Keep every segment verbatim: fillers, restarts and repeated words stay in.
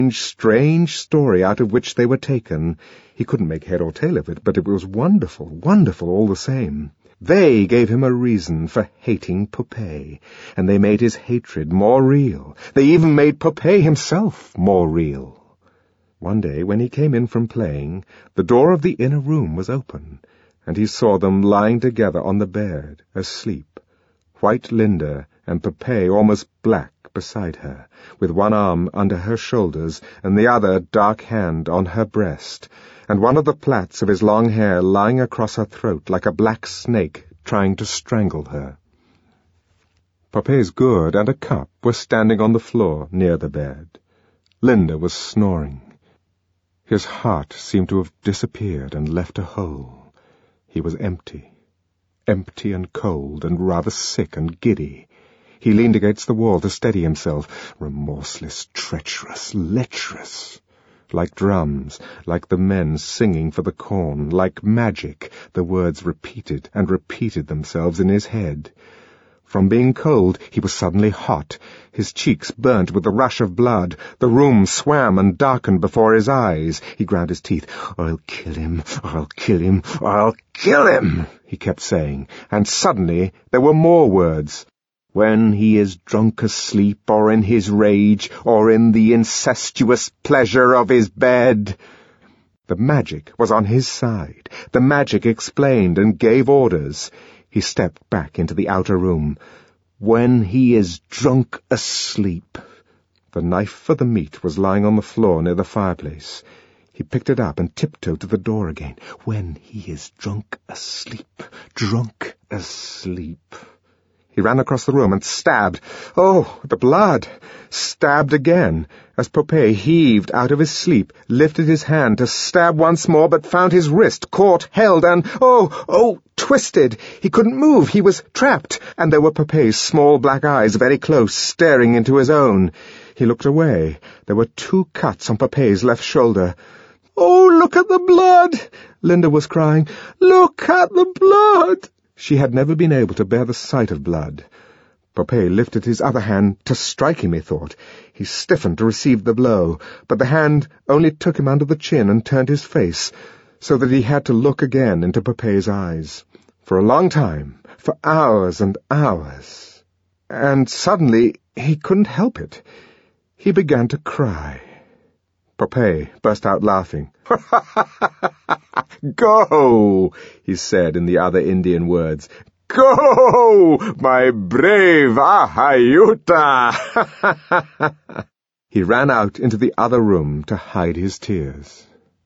strange story out of which they were taken. He couldn't make head or tail of it, but it was wonderful, wonderful all the same. They gave him a reason for hating Popeye, and they made his hatred more real. They even made Popeye himself more real. One day, when he came in from playing, the door of the inner room was open, and he saw them lying together on the bed, asleep. White Linda and Popeye almost black beside her, with one arm under her shoulders and the other dark hand on her breast, and one of the plaits of his long hair lying across her throat like a black snake trying to strangle her. Popeye's gourd and a cup were standing on the floor near the bed. Linda was snoring. His heart seemed to have disappeared and left a hole. He was empty, empty and cold and rather sick and giddy. He leaned against the wall to steady himself, remorseless, treacherous, lecherous. Like drums, like the men singing for the corn, like magic, the words repeated and repeated themselves in his head. From being cold, he was suddenly hot. His cheeks burnt with the rush of blood. The room swam and darkened before his eyes. He ground his teeth. "I'll kill him, I'll kill him, I'll kill him," he kept saying. And suddenly there were more words. "When he is drunk asleep, or in his rage, or in the incestuous pleasure of his bed." The magic was on his side. The magic explained and gave orders. He stepped back into the outer room. "When he is drunk asleep." The knife for the meat was lying on the floor near the fireplace. He picked it up and tiptoed to the door again. "When he is drunk asleep, drunk asleep." He ran across the room and stabbed. Oh, the blood! Stabbed again, as Popeye heaved out of his sleep, lifted his hand to stab once more, but found his wrist caught, held, and, oh, oh, twisted. He couldn't move. He was trapped, and there were Popeye's small black eyes very close, staring into his own. He looked away. There were two cuts on Popeye's left shoulder. "Oh, look at the blood!" Linda was crying. "Look at the blood!" She had never been able to bear the sight of blood. Popeye lifted his other hand to strike him, he thought. He stiffened to receive the blow, but the hand only took him under the chin and turned his face, so that he had to look again into Popeye's eyes. For a long time, for hours and hours. And suddenly he couldn't help it. He began to cry. Popeye burst out laughing. "Go," he said in the other Indian words. "Go, my brave Ahayuta!" He ran out into the other room to hide his tears.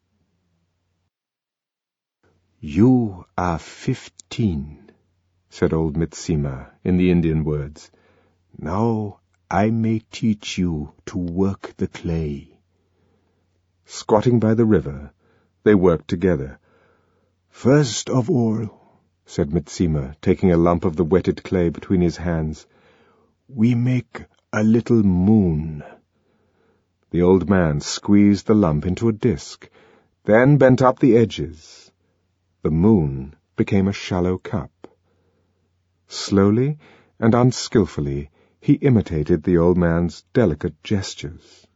"You are fifteen," said old Mitsima in the Indian words. "Now I may teach you to work the clay." Squatting by the river, they worked together. "First of all," said Mitsima, taking a lump of the wetted clay between his hands, "we make a little moon." The old man squeezed the lump into a disk, then bent up the edges. The moon became a shallow cup. Slowly and unskilfully he imitated the old man's delicate gestures.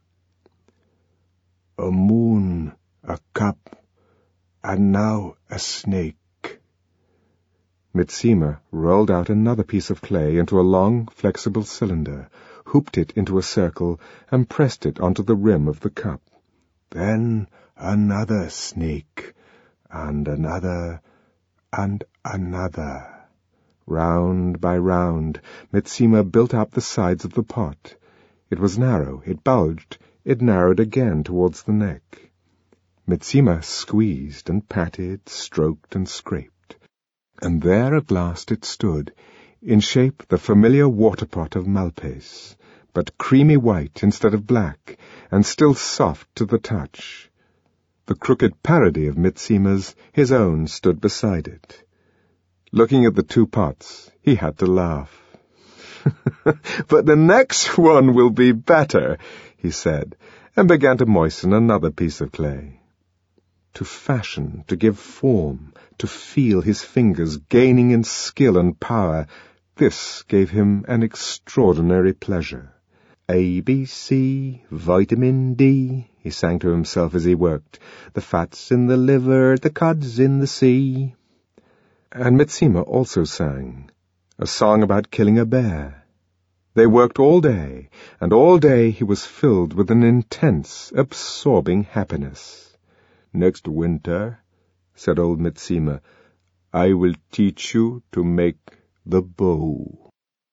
"A moon, a cup, and now a snake." Mitsima rolled out another piece of clay into a long, flexible cylinder, hooped it into a circle, and pressed it onto the rim of the cup. Then another snake, and another, and another. Round by round, Mitsima built up the sides of the pot. It was narrow, it bulged, it narrowed again towards the neck. Mitsima squeezed and patted, stroked and scraped. And there at last it stood, in shape the familiar water-pot of Malpais, but creamy white instead of black, and still soft to the touch. The crooked parody of Mitsima's, his own, stood beside it. Looking at the two pots, he had to laugh. "But the next one will be better," he said, and began to moisten another piece of clay. To fashion, to give form, to feel his fingers gaining in skill and power, this gave him an extraordinary pleasure. A, B, C, vitamin D, he sang to himself as he worked. The fat's in the liver, the cod's in the sea. And Mitsima also sang, a song about killing a bear. They worked all day, and all day he was filled with an intense, absorbing happiness. Next winter, said old Mitsima, I will teach you to make the bow.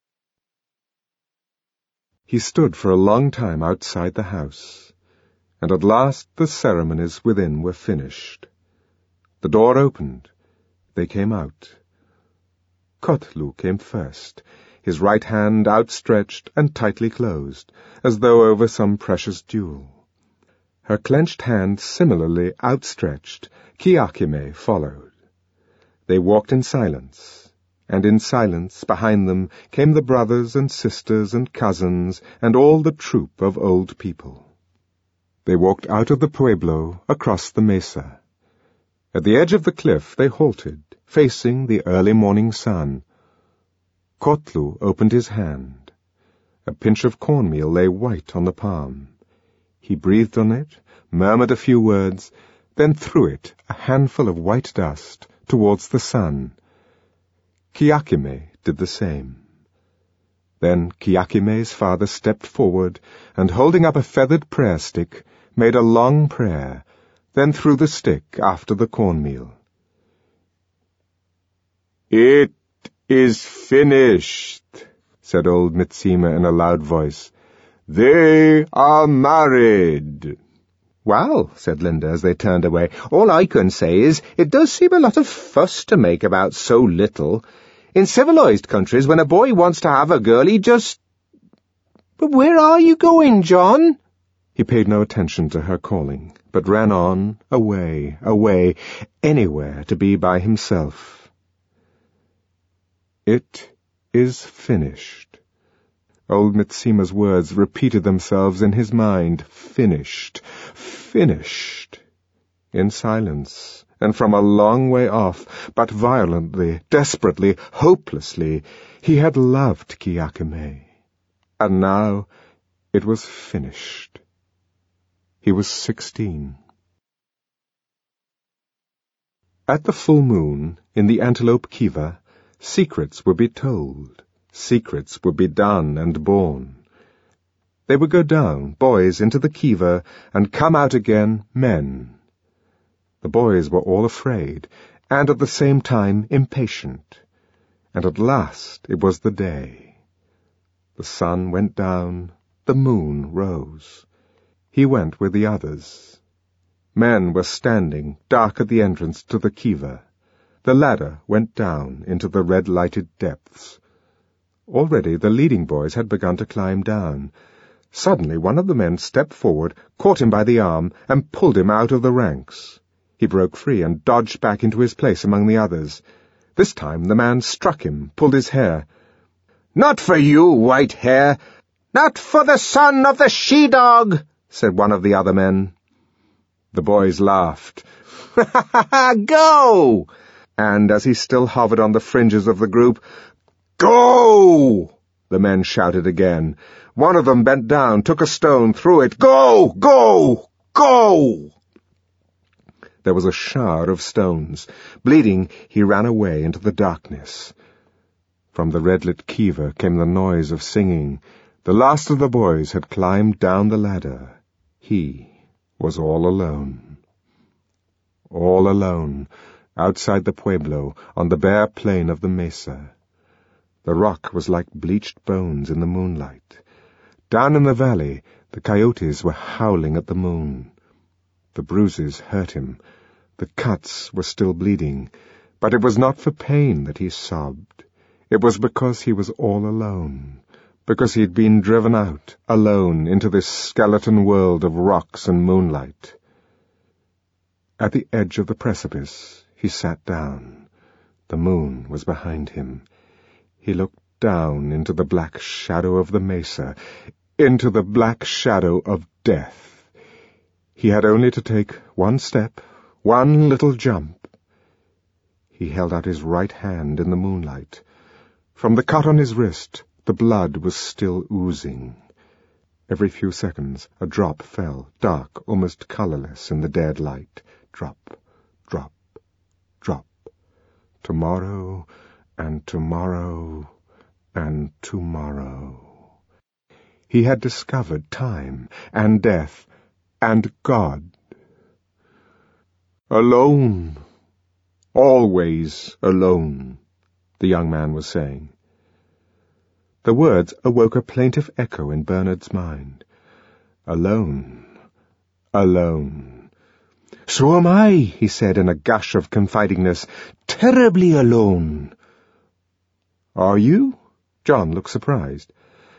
He stood for a long time outside the house, and at last the ceremonies within were finished. The door opened. They came out. Kotlu came first, his right hand outstretched and tightly closed, as though over some precious jewel. Her clenched hand similarly outstretched, Kiakime followed. They walked in silence, and in silence behind them came the brothers and sisters and cousins and all the troop of old people. They walked out of the pueblo across the mesa. At the edge of the cliff they halted, facing the early morning sun. Kotlu opened his hand. A pinch of cornmeal lay white on the palm. He breathed on it, murmured a few words, then threw it, a handful of white dust, towards the sun. Kiakime did the same. Then Kiakime's father stepped forward, and holding up a feathered prayer stick, made a long prayer, then threw the stick after the cornmeal. It is finished, said old Mitsima in a loud voice. They are married. Well, said Linda as they turned away, all I can say is it does seem a lot of fuss to make about so little. In civilized countries, when a boy wants to have a girl, he just... But where are you going, John? He paid no attention to her calling, but ran on, away, away, anywhere to be by himself. It is finished. Old Mitsima's words repeated themselves in his mind. Finished, finished. In silence, and from a long way off, but violently, desperately, hopelessly, he had loved Kiakime. And now it was finished. He was sixteen. At the full moon, in the Antelope Kiva, secrets would be told, secrets would be done and born. They would go down, boys, into the Kiva, and come out again, men. The boys were all afraid, and at the same time impatient. And at last it was the day. The sun went down, the moon rose. He went with the others. Men were standing, dark at the entrance to the Kiva. The ladder went down into the red-lighted depths. Already the leading boys had begun to climb down. Suddenly one of the men stepped forward, caught him by the arm, and pulled him out of the ranks. He broke free and dodged back into his place among the others. This time the man struck him, pulled his hair. "Not for you, white hair! Not for the son of the she-dog!" said one of the other men. The boys laughed. "Ha ha ha! Go!" And as he still hovered on the fringes of the group, "Go!" the men shouted again. One of them bent down, took a stone, threw it. "Go! Go! Go!" There was a shower of stones. Bleeding, he ran away into the darkness. From the red-lit Kiva came the noise of singing. The last of the boys had climbed down the ladder. He was all alone. All alone, outside the pueblo, on the bare plain of the mesa. The rock was like bleached bones in the moonlight. Down in the valley, the coyotes were howling at the moon. The bruises hurt him. The cuts were still bleeding, but it was not for pain that he sobbed. It was because he was all alone, because he had been driven out, alone, into this skeleton world of rocks and moonlight. At the edge of the precipice, he sat down. The moon was behind him. He looked down into the black shadow of the mesa, into the black shadow of death. He had only to take one step, one little jump. He held out his right hand in the moonlight. From the cut on his wrist, the blood was still oozing. Every few seconds a drop fell, dark, almost colourless in the dead light. Drop, drop, drop. Tomorrow, and tomorrow, and tomorrow. He had discovered time, and death, and God. Alone, always alone, the young man was saying. The words awoke a plaintive echo in Bernard's mind. Alone, alone. So am I, he said in a gush of confidingness, terribly alone. Are you? John looked surprised.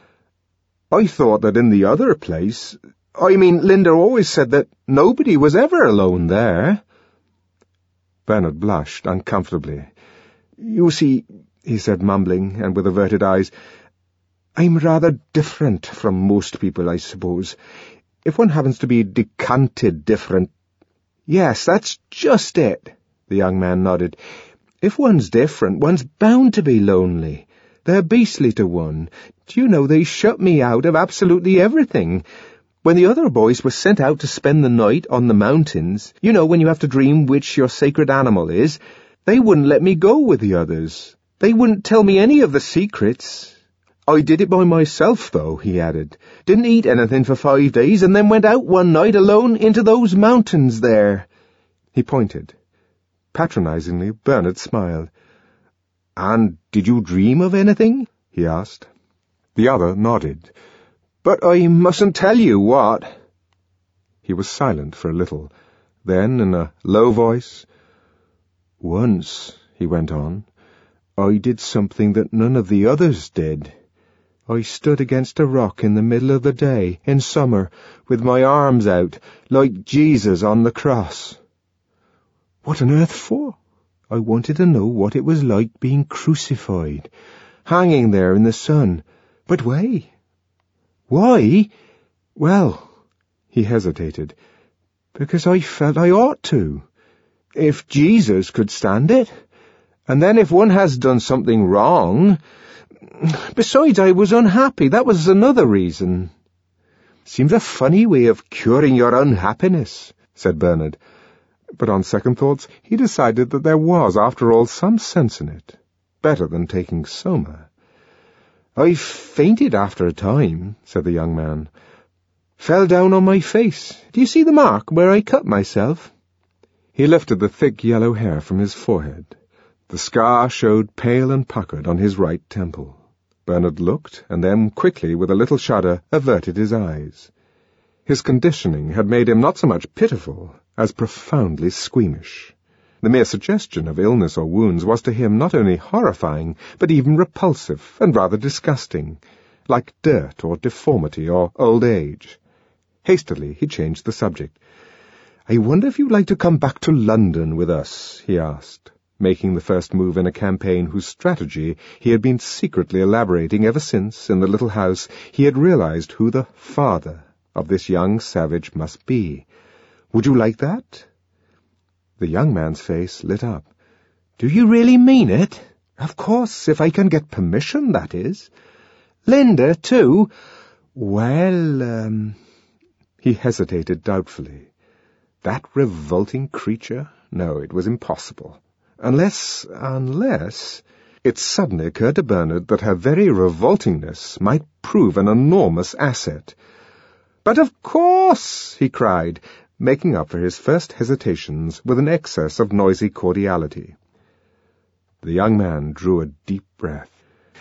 I thought that in the other place, I mean, Linda always said that nobody was ever alone there. Bernard blushed uncomfortably. You see, he said, mumbling and with averted eyes, I'm rather different from most people, I suppose. If one happens to be decanted different— Yes, that's just it, the young man nodded. If one's different, one's bound to be lonely. They're beastly to one. Do you know, they shut me out of absolutely everything. When the other boys were sent out to spend the night on the mountains, you know, when you have to dream which your sacred animal is, they wouldn't let me go with the others. They wouldn't tell me any of the secrets. I did it by myself, though, he added. Didn't eat anything for five days, and then went out one night alone into those mountains there. He pointed. Patronizingly, Bernard smiled. And did you dream of anything? He asked. The other nodded. But I mustn't tell you what. He was silent for a little. Then, in a low voice, Once, he went on, I did something that none of the others did. I stood against a rock in the middle of the day, in summer, with my arms out, like Jesus on the cross. What on earth for? I wanted to know what it was like being crucified, hanging there in the sun. But why? Why? Well, he hesitated, because I felt I ought to. If Jesus could stand it, and then if one has done something wrong— Besides, I was unhappy. That was another reason. Seems a funny way of curing your unhappiness, said Bernard. But on second thoughts, he decided that there was, after all, some sense in it. Better than taking soma. I fainted after a time, said the young man. Fell down on my face. Do you see the mark where I cut myself? He lifted the thick yellow hair from his forehead. The scar showed pale and puckered on his right temple. Bernard looked, and then, quickly, with a little shudder, averted his eyes. His conditioning had made him not so much pitiful as profoundly squeamish. The mere suggestion of illness or wounds was to him not only horrifying, but even repulsive and rather disgusting, like dirt or deformity or old age. Hastily he changed the subject. "I wonder if you'd like to come back to London with us?" he asked, making the first move in a campaign whose strategy he had been secretly elaborating ever since, in the little house, he had realized who the father of this young savage must be. "Would you like that?" The young man's face lit up. "Do you really mean it?" "Of course, if I can get permission, that is." "Linda, too?" "Well, um—" He hesitated doubtfully. That revolting creature? No, it was impossible. Unless, unless... It suddenly occurred to Bernard that her very revoltingness might prove an enormous asset. "But of course!" he cried, making up for his first hesitations with an excess of noisy cordiality. The young man drew a deep breath.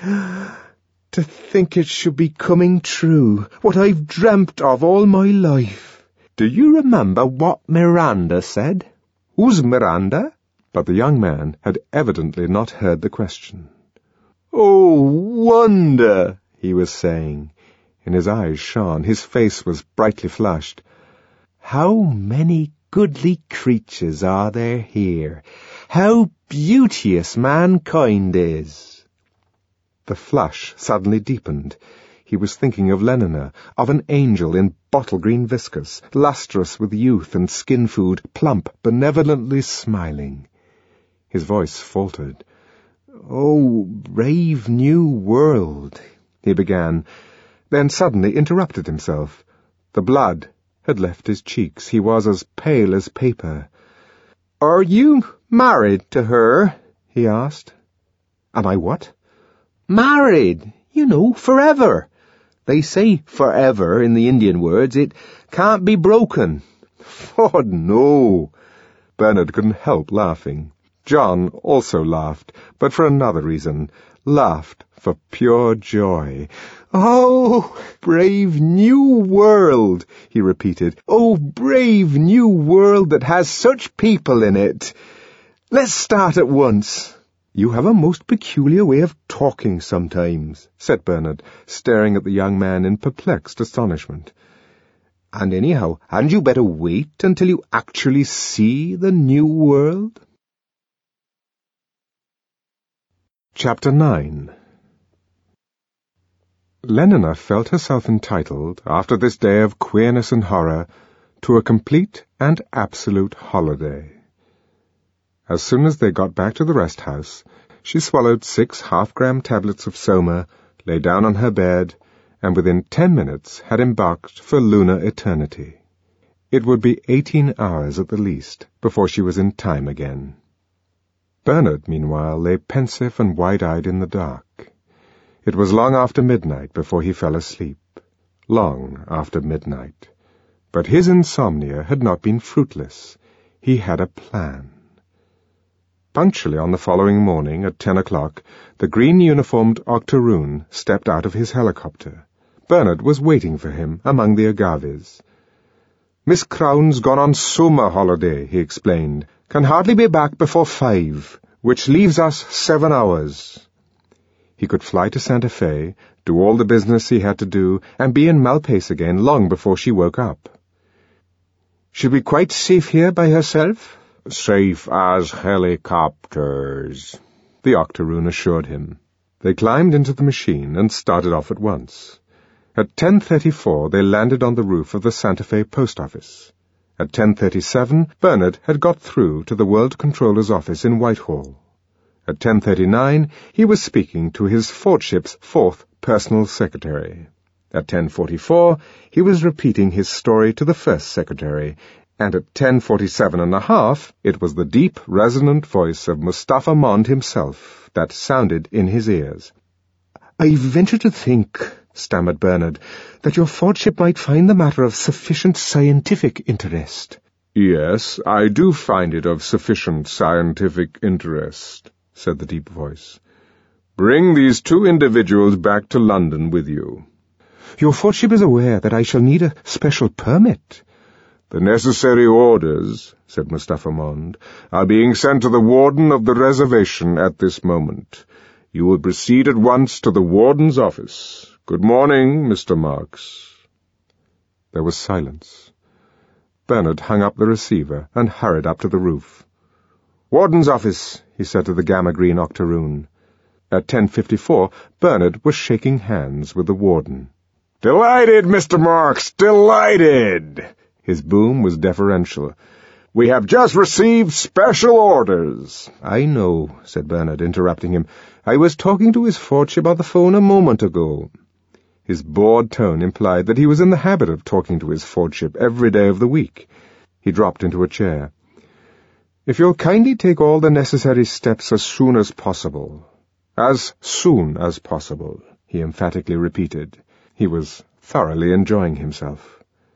"To think it should be coming true, what I've dreamt of all my life. Do you remember what Miranda said?" "Who's Miranda?" But the young man had evidently not heard the question. "Oh, wonder," he was saying. In his eyes shone, his face was brightly flushed. "How many goodly creatures are there here? How beauteous mankind is!" The flush suddenly deepened. He was thinking of Lenina, of an angel in bottle-green viscous, lustrous with youth and skin-food, plump, benevolently smiling. His voice faltered. "Oh, brave new world," he began, then suddenly interrupted himself. The blood had left his cheeks. He was as pale as paper. "Are you married to her?" he asked. "Am I what?" "Married, you know, forever. They say forever in the Indian words. It can't be broken." "Oh, no." Bernard couldn't help laughing. John also laughed, but for another reason. Laughed for pure joy. "Oh, brave new world," he repeated. "Oh, brave new world that has such people in it. Let's start at once." "You have a most peculiar way of talking sometimes," said Bernard, staring at the young man in perplexed astonishment. "And anyhow, hadn't you better wait until you actually see the new world?" Chapter nine. Lenina felt herself entitled, after this day of queerness and horror, to a complete and absolute holiday. As soon as they got back to the rest house, she swallowed six half-gram tablets of Soma, lay down on her bed, and within ten minutes had embarked for lunar eternity. It would be eighteen hours at the least before she was in time again. Bernard, meanwhile, lay pensive and wide-eyed in the dark. It was long after midnight before he fell asleep. Long after midnight. But his insomnia had not been fruitless. He had a plan. Punctually on the following morning, at ten o'clock, the green-uniformed octoroon stepped out of his helicopter. Bernard was waiting for him among the agaves. "Miss Crown's gone on summer holiday," he explained. "Can hardly be back before five, which leaves us seven hours." He could fly to Santa Fe, do all the business he had to do, and be in Malpace again long before she woke up. "She'll be quite safe here by herself?" "Safe as helicopters," the octoroon assured him. They climbed into the machine and started off at once. At ten thirty-four they landed on the roof of the Santa Fe post office. At ten thirty-seven Bernard had got through to the World Controller's office in Whitehall. At ten thirty-nine he was speaking to his Fordship's fourth personal secretary. At ten forty-four he was repeating his story to the first secretary, and at ten forty-seven and a half it was the deep, resonant voice of Mustafa Mond himself that sounded in his ears. "I venture to think," stammered Bernard, "that your Fordship might find the matter of sufficient scientific interest." "Yes, I do find it of sufficient scientific interest," said the deep voice. "Bring these two individuals back to London with you." "Your Fordship is aware that I shall need a special permit." "The necessary orders," said Mustafa Mond, "are being sent to the warden of the reservation at this moment. You will proceed at once to the warden's office. Good morning, Mister Marks." There was silence. Bernard hung up the receiver and hurried up to the roof. "Warden's office," he said to the gamma-green octoroon. At ten fifty-four, Bernard was shaking hands with the warden. "Delighted, Mister Marks, delighted!" His boom was deferential. "We have just received special orders." "I know," said Bernard, interrupting him. "I was talking to his Fordship on the phone a moment ago." His bored tone implied that he was in the habit of talking to his Fordship every day of the week. He dropped into a chair. "If you'll kindly take all the necessary steps as soon as possible." "As soon as possible," he emphatically repeated. He was thoroughly enjoying himself.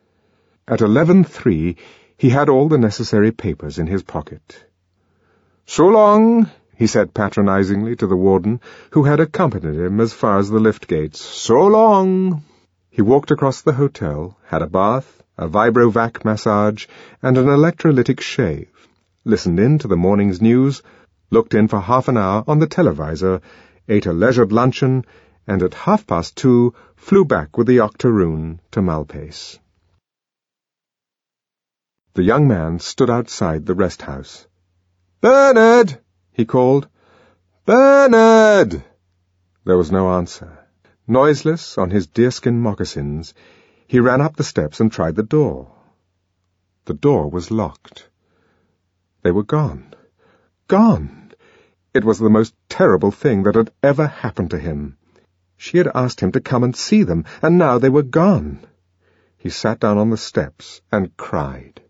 At eleven three he had all the necessary papers in his pocket. "So long," he said patronizingly to the warden, who had accompanied him as far as the lift gates. "So long." He walked across the hotel, had a bath, a vibrovac massage, and an electrolytic shave, listened in to the morning's news, looked in for half an hour on the televisor, ate a leisured luncheon, and at half past two flew back with the octoroon to Malpace. The young man stood outside the rest house. "Bernard!" he called. "Bernard!" There was no answer. Noiseless on his deerskin moccasins, he ran up the steps and tried the door. The door was locked. They were gone. Gone! It was the most terrible thing that had ever happened to him. She had asked him to come and see them, and now they were gone. He sat down on the steps and cried.